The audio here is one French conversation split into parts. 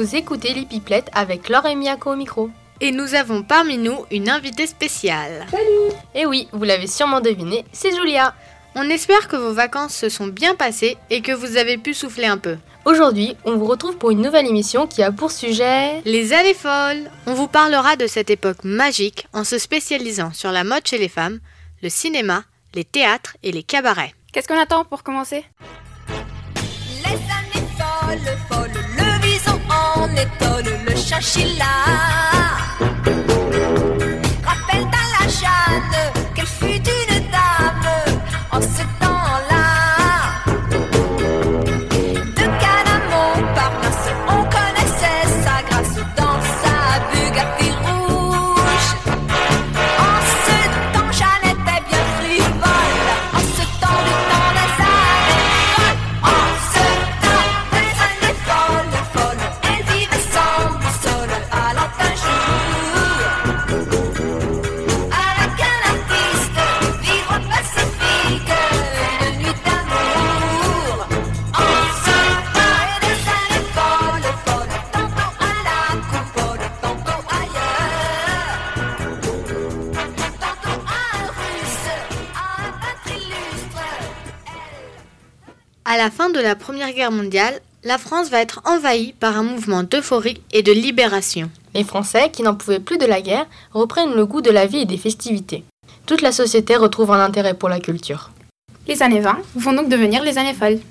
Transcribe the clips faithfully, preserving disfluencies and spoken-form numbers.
Vous écoutez les Pipelettes avec Laure et Miyako au micro. Et nous avons parmi nous une invitée spéciale. Salut! Et oui, vous l'avez sûrement deviné, c'est Julia. On espère que vos vacances se sont bien passées et que vous avez pu souffler un peu. Aujourd'hui, on vous retrouve pour une nouvelle émission qui a pour sujet... Les années folles. On vous parlera de cette époque magique en se spécialisant sur la mode chez les femmes, le cinéma, les théâtres et les cabarets. Qu'est-ce qu'on attend pour commencer? Les années folles, folles, le bison en étole, le chinchilla. Rappelle dans la Jeanne qu'elle fut une dame en ce temps-là. De Canamon par Montparnasse, on connaissait sa grâce dans sa Bugatti rouge. En ce temps, Jeanne était bien frivole. En ce temps du temps des années folles. En ce temps des années folles, folles, elle vivait sans boussole, allant un jour avec un artiste, vivre pacifique, une nuit d'amour. En ce temps des années folles, folles, tantôt à la coupole, tantôt ailleurs, tantôt à un russe, à un peintre illustre. À la fin de la Première Guerre mondiale, la France va être envahie par un mouvement d'euphorie et de libération. Les Français, qui n'en pouvaient plus de la guerre, reprennent le goût de la vie et des festivités. Toute la société retrouve un intérêt pour la culture. Les années vingt vont donc devenir les années folles.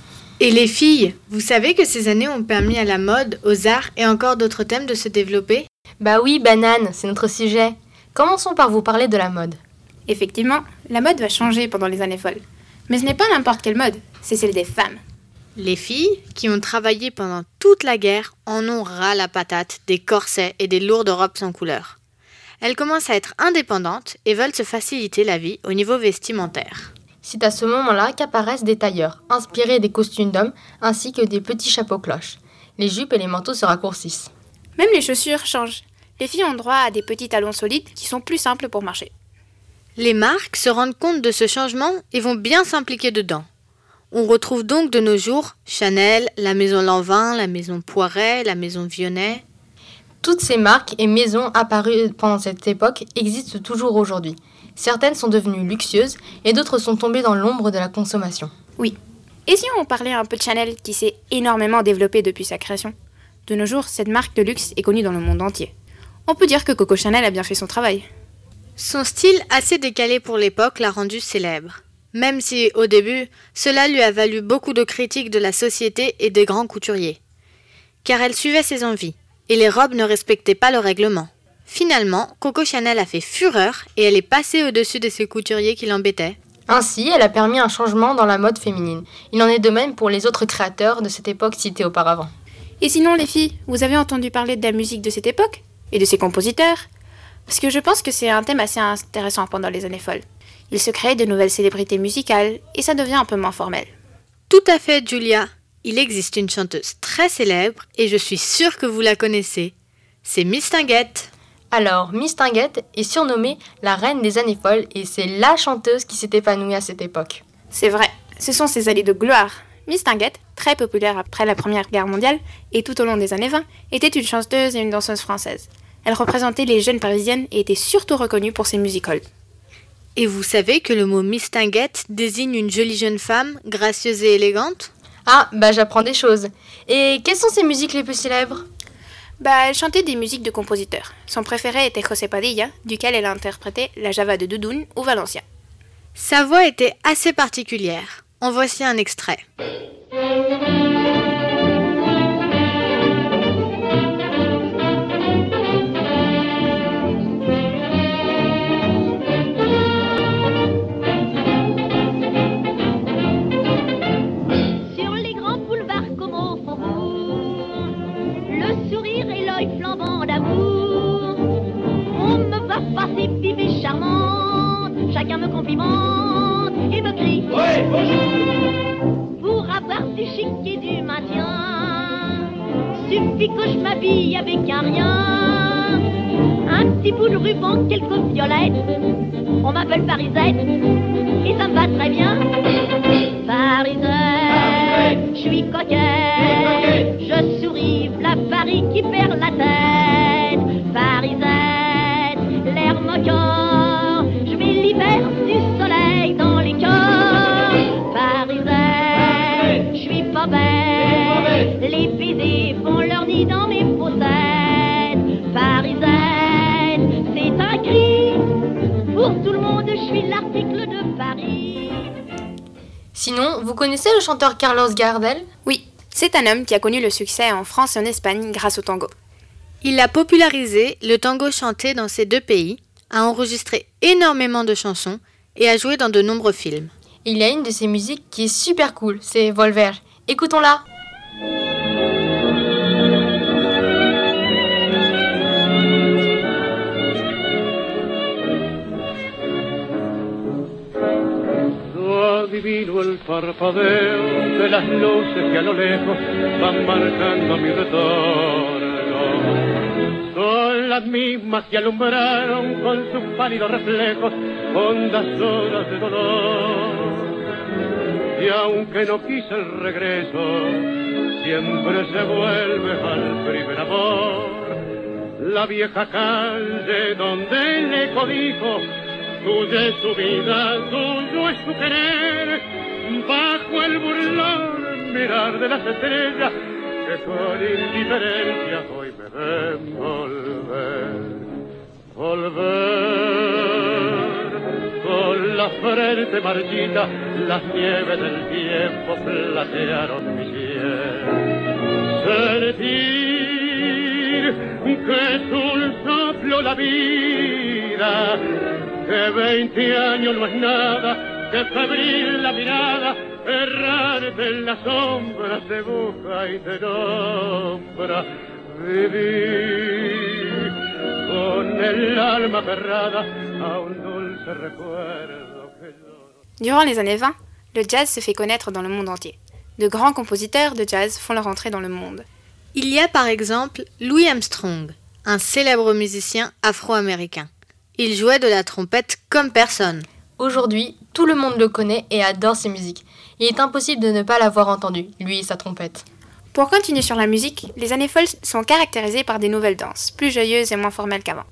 Et les filles, vous savez que ces années ont permis à la mode, aux arts et encore d'autres thèmes de se développer? Bah oui, banane, c'est notre sujet. Commençons par vous parler de la mode. Effectivement, la mode va changer pendant les années folles. Mais ce n'est pas n'importe quelle mode, c'est celle des femmes. Les filles, qui ont travaillé pendant toute la guerre, en ont ras la patate des corsets et des lourdes robes sans couleur. Elles commencent à être indépendantes et veulent se faciliter la vie au niveau vestimentaire. C'est à ce moment-là qu'apparaissent des tailleurs, inspirés des costumes d'hommes, ainsi que des petits chapeaux cloches. Les jupes et les manteaux se raccourcissent. Même les chaussures changent. Les filles ont droit à des petits talons solides qui sont plus simples pour marcher. Les marques se rendent compte de ce changement et vont bien s'impliquer dedans. On retrouve donc de nos jours Chanel, la maison Lanvin, la maison Poiret, la maison Vionnet. Toutes ces marques et maisons apparues pendant cette époque existent toujours aujourd'hui. Certaines sont devenues luxueuses et d'autres sont tombées dans l'ombre de la consommation. Oui. Et si on parlait un peu de Chanel qui s'est énormément développée depuis sa création? De nos jours, cette marque de luxe est connue dans le monde entier. On peut dire que Coco Chanel a bien fait son travail. Son style assez décalé pour l'époque l'a rendu célèbre. Même si, au début, cela lui a valu beaucoup de critiques de la société et des grands couturiers. Car elle suivait ses envies, et les robes ne respectaient pas le règlement. Finalement, Coco Chanel a fait fureur et elle est passée au-dessus de ces couturiers qui l'embêtaient. Ainsi, elle a permis un changement dans la mode féminine. Il en est de même pour les autres créateurs de cette époque cités auparavant. Et sinon, les filles, vous avez entendu parler de la musique de cette époque? Et de ses compositeurs? Parce que je pense que c'est un thème assez intéressant pendant les années folles. Il se crée de nouvelles célébrités musicales et ça devient un peu moins formel. Tout à fait, Julia. Il existe une chanteuse très célèbre et je suis sûre que vous la connaissez. C'est Mistinguett. Alors, Mistinguett est surnommée la reine des années folles et c'est la chanteuse qui s'est épanouie à cette époque. C'est vrai, ce sont ses années de gloire. Mistinguett, très populaire après la Première Guerre mondiale et tout au long des années vingt, était une chanteuse et une danseuse française. Elle représentait les jeunes parisiennes et était surtout reconnue pour ses music-halls. Et vous savez que le mot Mistinguett désigne une jolie jeune femme, gracieuse et élégante? Ah, bah j'apprends des choses. Et quelles sont ses musiques les plus célèbres? Bah, elle chantait des musiques de compositeurs. Son préféré était José Padilla, duquel elle a interprété la Java de Doudoune ou Valencia. Sa voix était assez particulière. En voici un extrait. Chacun me complimente et me crie ouais, bonjour. Pour avoir du chic et du maintien, suffit que je m'habille avec un rien. Un petit bout de ruban, quelques violettes. On m'appelle Parisette et ça me va très bien. Parisette, Je suis coquette, je souris, v'là Paris qui perd la tête. Parisette, l'air moqueur, je mets l'hiver du soleil dans les cœurs. Parisette, je suis pas bête, les baisers font leur nid dans mes fossettes. Parisette, c'est un cri, pour tout le monde je suis l'article de Paris. Sinon, vous connaissez le chanteur Carlos Gardel ? Oui, c'est un homme qui a connu le succès en France et en Espagne grâce au tango. Il a popularisé le tango chanté dans ces deux pays, a enregistré énormément de chansons et a joué dans de nombreux films. Il y a une de ses musiques qui est super cool, c'est Volver. Écoutons-la. Adivino el parpadeo de las luces que a lo lejos van marcando mi retorno. Son las mismas que alumbraron con sus pálidos reflejos hondas horas de dolor. Y aunque no quise el regreso, siempre se vuelve al primer amor. La vieja calle donde el eco dijo: tuya es su vida, tuyo es su querer, bajo el burlón mirar de las estrellas que con indiferencia hoy me ven volver. Volver con la frente marchita, las nieves del tiempo platearon mi piel. Sentir que es un soplo la vida, que veinte años no es nada, que febril la mirada, errarte en las sombras te busca y te nombra. Vivir con el alma aferrada a un dulce recuerdo que lloro. Durant les années vingt, le jazz se fait connaître dans le monde entier. De grands compositeurs de jazz font leur entrée dans le monde. Il y a par exemple Louis Armstrong, un célèbre musicien afro-américain. Il jouait de la trompette comme personne. Aujourd'hui, tout le monde le connaît et adore ses musiques. Il est impossible de ne pas l'avoir entendu, lui et sa trompette. Pour continuer sur la musique, les années folles sont caractérisées par des nouvelles danses, plus joyeuses et moins formelles qu'avant.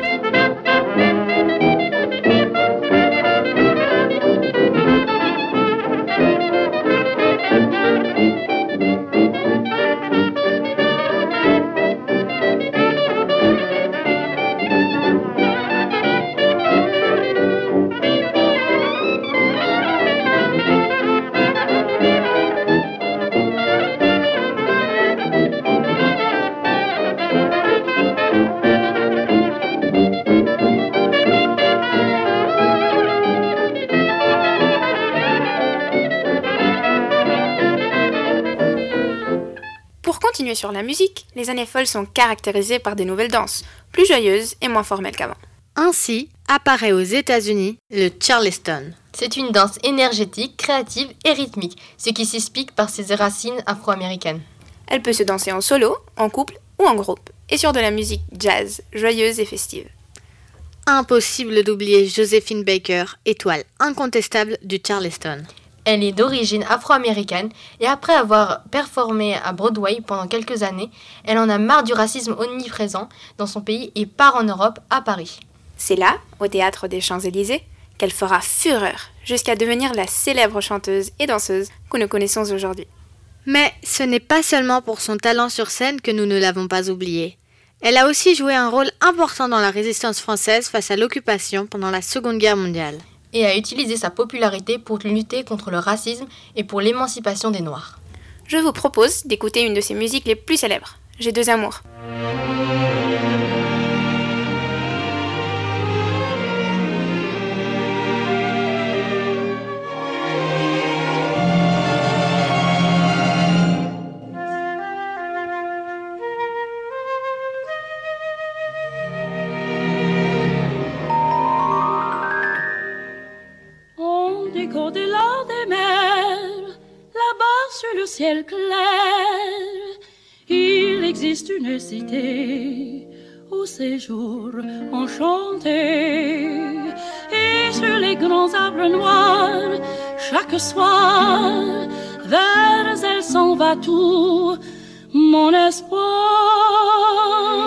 Continuer sur la musique, les années folles sont caractérisées par des nouvelles danses, plus joyeuses et moins formelles qu'avant. Ainsi apparaît aux États-Unis le Charleston. C'est une danse énergétique, créative et rythmique, ce qui s'explique par ses racines afro-américaines. Elle peut se danser en solo, en couple ou en groupe, et sur de la musique jazz, joyeuse et festive. Impossible d'oublier Josephine Baker, étoile incontestable du Charleston. Elle est d'origine afro-américaine et après avoir performé à Broadway pendant quelques années, elle en a marre du racisme omniprésent dans son pays et part en Europe, à Paris. C'est là, au théâtre des Champs-Élysées, qu'elle fera fureur jusqu'à devenir la célèbre chanteuse et danseuse que nous connaissons aujourd'hui. Mais ce n'est pas seulement pour son talent sur scène que nous ne l'avons pas oubliée. Elle a aussi joué un rôle important dans la résistance française face à l'occupation pendant la Seconde Guerre mondiale. Et a utilisé sa popularité pour lutter contre le racisme et pour l'émancipation des Noirs. Je vous propose d'écouter une de ses musiques les plus célèbres, J'ai deux amours. Au-delà des mers, là-bas sur le ciel clair, il existe une cité au séjour enchanté. Et sur les grands arbres noirs, chaque soir, vers elle s'en va tout mon espoir.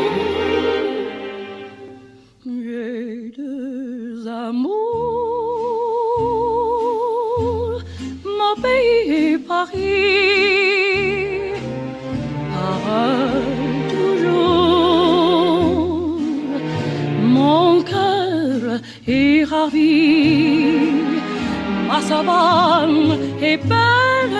J'ai deux amours, mon pays et Paris, pareil toujours, mon cœur est ravi, ma savane est belle,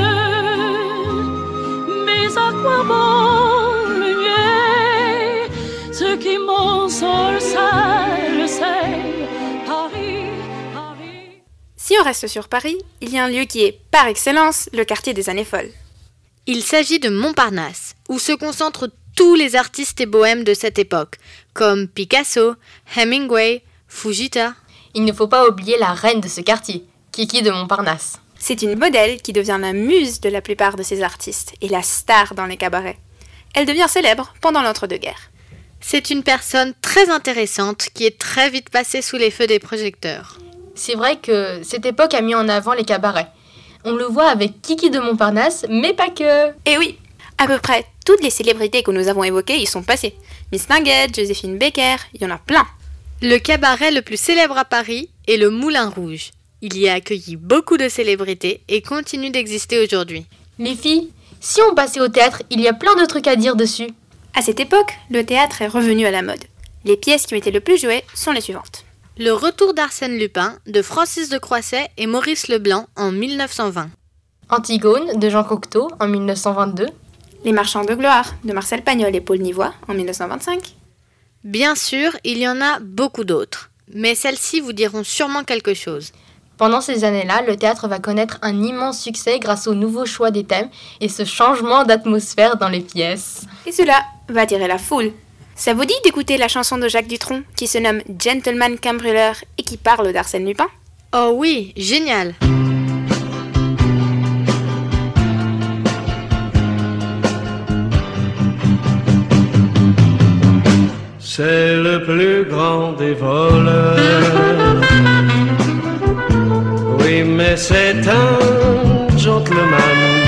mais à quoi bon le nier, ce qui mon sol sait, le sait, Paris, Paris. Si on reste sur Paris, il y a un lieu qui est, par excellence, le quartier des années folles. Il s'agit de Montparnasse, où se concentrent tous les artistes et bohèmes de cette époque, comme Picasso, Hemingway, Fujita. Il ne faut pas oublier la reine de ce quartier, Kiki de Montparnasse. C'est une modèle qui devient la muse de la plupart de ces artistes et la star dans les cabarets. Elle devient célèbre pendant l'entre-deux-guerres. C'est une personne très intéressante qui est très vite passée sous les feux des projecteurs. C'est vrai que cette époque a mis en avant les cabarets. On le voit avec Kiki de Montparnasse, mais pas que. Et oui, à peu près toutes les célébrités que nous avons évoquées y sont passées. Miss Tinguette, Joséphine Baker, il y en a plein. Le cabaret le plus célèbre à Paris est le Moulin Rouge. Il y a accueilli beaucoup de célébrités et continue d'exister aujourd'hui. Les filles, si on passait au théâtre, il y a plein de trucs à dire dessus. À cette époque, le théâtre est revenu à la mode. Les pièces qui ont été le plus jouées sont les suivantes. Le retour d'Arsène Lupin de Francis de Croisset et Maurice Leblanc en mille neuf cent vingt. Antigone de Jean Cocteau en mille neuf cent vingt-deux. Les Marchands de gloire de Marcel Pagnol et Paul Nivois en mille neuf cent vingt-cinq. Bien sûr, il y en a beaucoup d'autres, mais celles-ci vous diront sûrement quelque chose. Pendant ces années-là, le théâtre va connaître un immense succès grâce au nouveau choix des thèmes et ce changement d'atmosphère dans les pièces. Et cela va attirer la foule. Ça vous dit d'écouter la chanson de Jacques Dutronc qui se nomme Gentleman Cambrioleur et qui parle d'Arsène Lupin? Oh oui, génial! C'est le plus grand des voleurs. Oui, mais c'est un gentleman.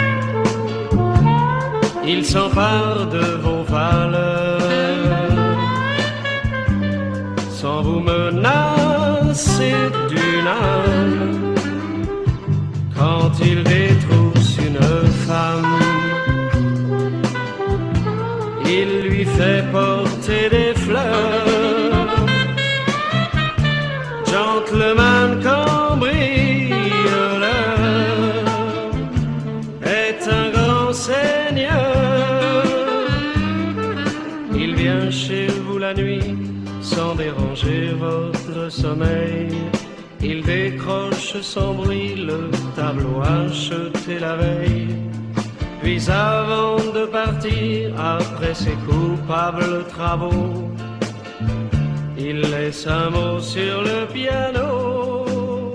Il s'empare de vos valeurs sans vous menacer d'une âme. Quand il détrousse une femme, il lui fait porter des fleurs. Gentleman cambrioleur est un grand seigneur. Il vient chez vous la nuit sans déranger votre sommeil. Il décroche sans bruit le tableau acheté la veille. Puis avant de partir, après ses coupables travaux, il laisse un mot sur le piano.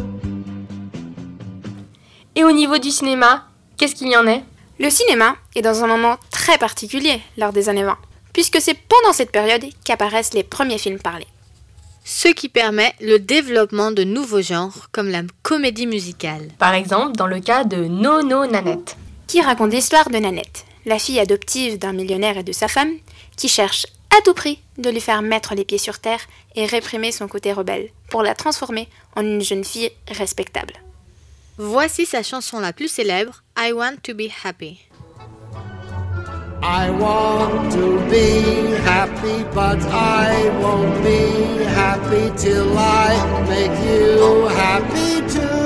Et au niveau du cinéma, qu'est-ce qu'il y en est? Le cinéma est dans un moment très particulier lors des années vingt, puisque c'est pendant cette période qu'apparaissent les premiers films parlés. Ce qui permet le développement de nouveaux genres comme la comédie musicale. Par exemple, dans le cas de Nono Nanette, qui raconte l'histoire de Nanette, la fille adoptive d'un millionnaire et de sa femme, qui cherche à tout prix de lui faire mettre les pieds sur terre et réprimer son côté rebelle, pour la transformer en une jeune fille respectable. Voici sa chanson la plus célèbre, I Want to Be Happy. I want to be happy, but I won't be happy till I make you happy too.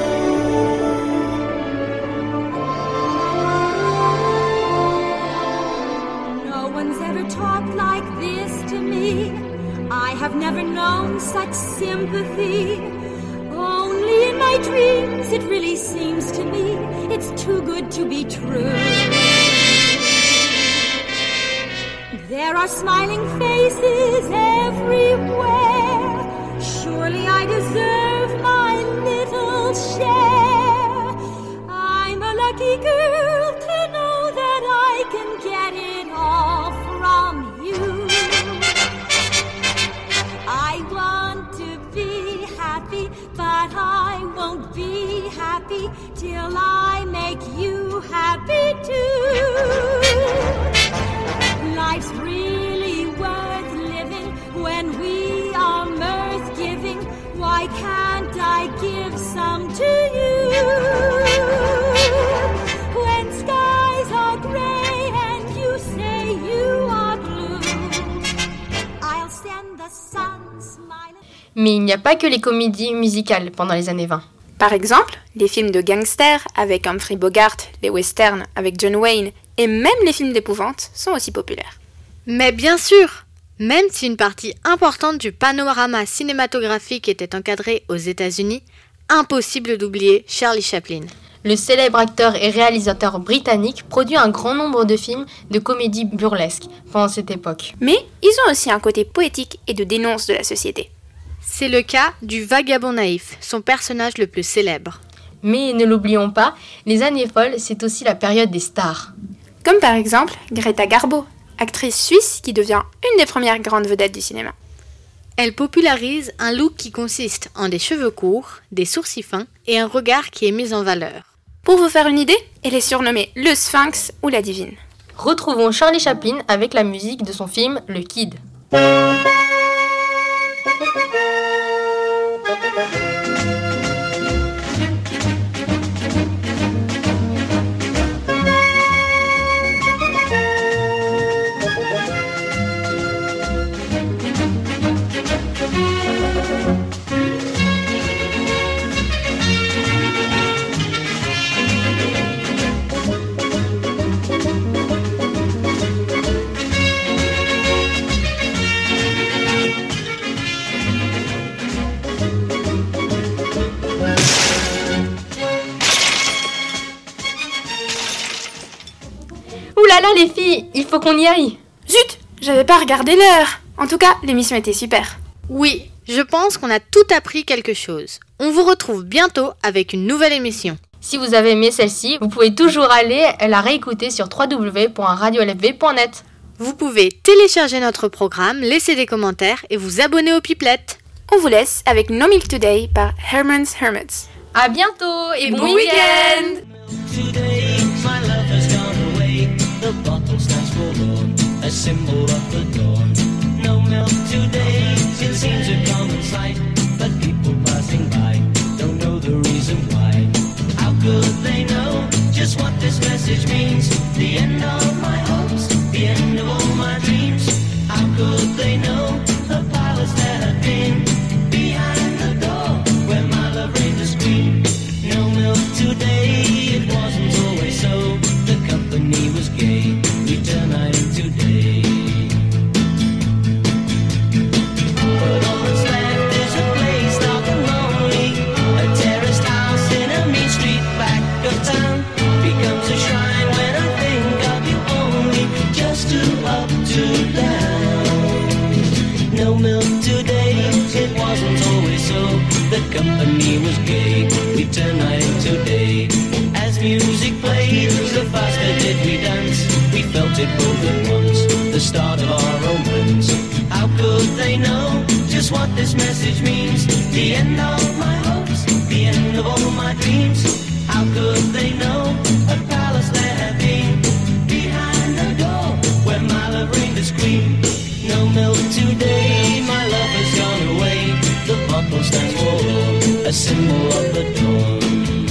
No one's ever talked like this to me. I have never known such sympathy. Only in my dreams it really seems to me it's too good to be true. There are smiling faces everywhere. Surely I deserve my little share. I'm a lucky girl to know that I can get it all from you. I want to be happy, but I won't be happy happy till I make you happy too. Life's really worth living when we are mirth-giving. Why can't I give some to you? When skies are gray and you say you are blue, I'll send the sun smiling. Mais il n'y a pas que les comédies musicales pendant les années vingt. Par exemple, les films de gangsters avec Humphrey Bogart, les westerns avec John Wayne et même les films d'épouvante sont aussi populaires. Mais bien sûr, même si une partie importante du panorama cinématographique était encadrée aux États-Unis, impossible d'oublier Charlie Chaplin. Le célèbre acteur et réalisateur britannique produit un grand nombre de films de comédie burlesque pendant cette époque. Mais ils ont aussi un côté poétique et de dénonce de la société. C'est le cas du Vagabond naïf, son personnage le plus célèbre. Mais ne l'oublions pas, les années folles, c'est aussi la période des stars. Comme par exemple Greta Garbo, actrice suisse qui devient une des premières grandes vedettes du cinéma. Elle popularise un look qui consiste en des cheveux courts, des sourcils fins et un regard qui est mis en valeur. Pour vous faire une idée, elle est surnommée le Sphinx ou la Divine. Retrouvons Charlie Chaplin avec la musique de son film Le Kid. Là là les filles, il faut qu'on y aille. Zut, j'avais pas regardé l'heure. En tout cas, l'émission était super. Oui, je pense qu'on a tout appris quelque chose. On vous retrouve bientôt avec une nouvelle émission. Si vous avez aimé celle-ci, vous pouvez toujours aller la réécouter sur w w w point radio l f v point net. Vous pouvez télécharger notre programme, laisser des commentaires et vous abonner au Piplet. On vous laisse avec No Milk Today par Herman's Hermits. À bientôt et, et bon, bon week-end. The bottle stands for Lord, a symbol of the dawn. No milk today, it seems a common sight, but people passing by don't know the reason why. How could they know just what this message means? The end of my hopes, the end of all my dreams. How could they know the powers that have been behind the door where my love reigned to scream? No milk today, it wasn't always so. The company was gay, we turn night into day. But all that's left is a place dark and lonely. A terraced house in a mean street back of town becomes a shrine when I think of you only. Just two up, two down. No milk today, it wasn't always so. The company was gay, we turn night into day. As music played, the faster did we dance. We felt it both at once, the start of our romance. How could they know just what this message means? The end of my hopes, the end of all my dreams. How could they know a palace there had been behind the door where my love reigned to scream? No milk today, my love has gone away. The bottle stands for a symbol of the dawn.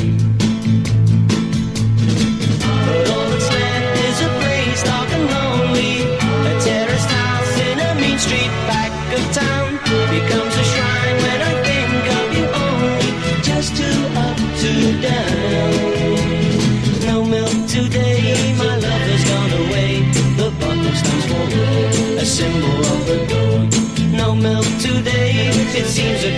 But all that's left is a place dark and lonely. A terraced house in a mean street back of town becomes a shrine when I think of you only. Just two up, two down. No milk today, my love has gone away. The bottle stands for a symbol of the dawn. No milk today, it seems a